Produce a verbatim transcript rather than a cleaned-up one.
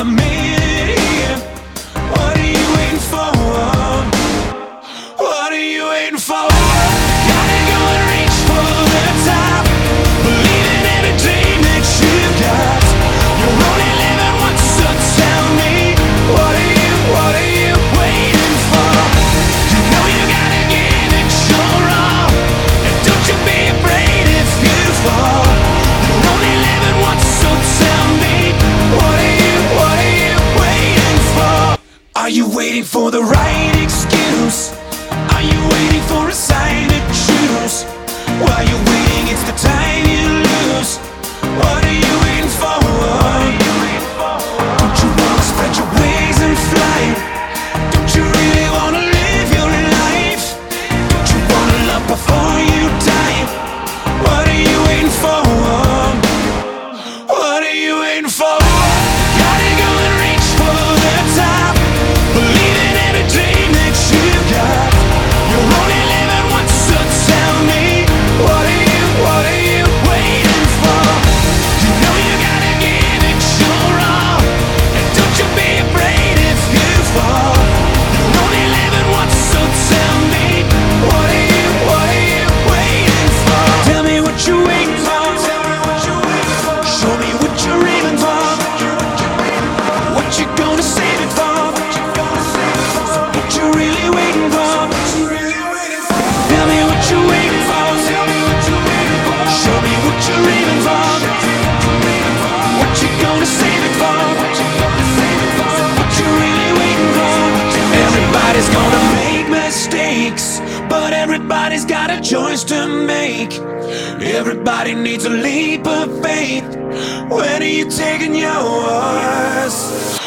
gonna make it here. What are you waiting for? What are you waiting for? Gotta go and reach for the top. Believe in every dream that you've got. You're only living once, so tell me, what are you, what are you waiting for? You know you gotta give it your all, and don't you be afraid if you fall. You're only living once, so tell me, what are you, what are you waiting for? Are you waiting for the right excuse? Are you waiting for a sign to choose? While you're waiting, it's the time you lose. What are you waiting for? Don't you wanna spread your wings and fly? Don't you really wanna live your life? Don't you wanna love before you die? What are you waiting for? What are you waiting for? Gotta go and reach for the top. Believe in every dream that you've got. You're only living once, so tell me, what are you, what are you waiting for? You know you gotta give it your all, and don't you be afraid if you fall. You're only living once, so tell me, what are you, what are you waiting for? Tell me what you're waiting for. Show me what you're aiming for. What you gonna save it for? What you really waiting for? Tell me what you're waiting for. Show me what you're aiming for. What you gonna save it for? What you really waiting for? Everybody's gonna make mistakes, but everybody's got a choice to make. Everybody needs a leap of faith. When are you taking yours?